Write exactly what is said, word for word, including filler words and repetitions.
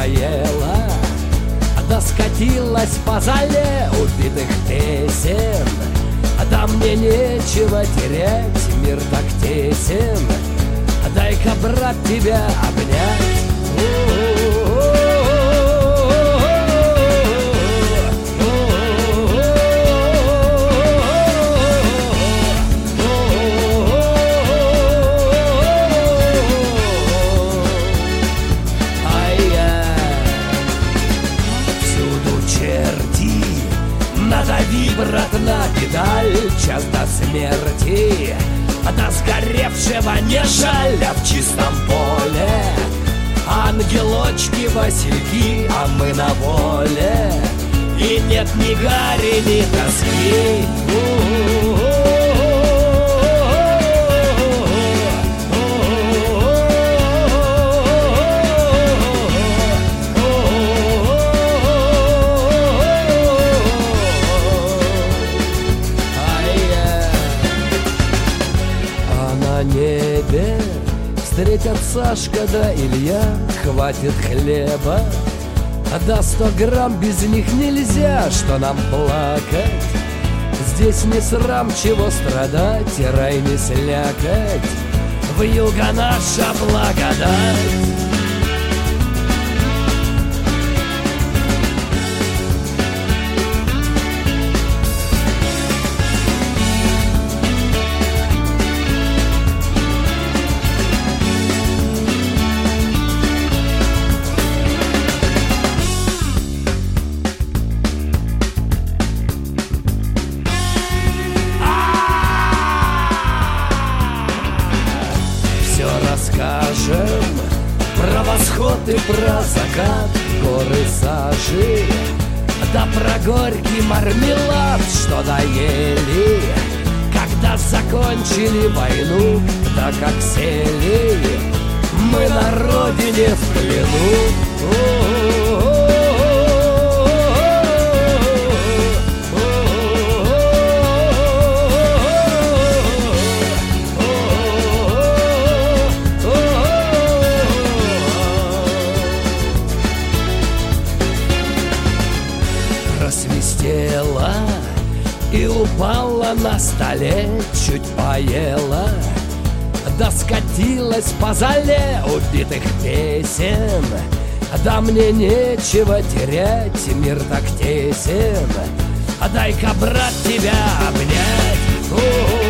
поела, да скатилась по зале убитых песен. Да мне нечего терять, мир так тесен, дай-ка, брат, тебя обнять. Надави, брат, на педаль, час до смерти, до сгоревшего не жаль, а в чистом поле ангелочки, васильки, а мы на воле, и нет ни гари, ни тоски. На небе встретят Сашка да Илья, хватит хлеба, да сто грамм без них нельзя, что нам плакать. Здесь не срам, чего страдать, и рай не слякоть, вьюга наша благодать. Расскажем про восход и про закат, горы сажи, да про горький мармелад, что доели, когда закончили войну, да как сели мы на родине в плену. Просвистела и упала на столе, чуть поела, да скатилась по зале убитых песен. Да мне нечего терять, мир так тесен, дай-ка, брат, тебя обнять.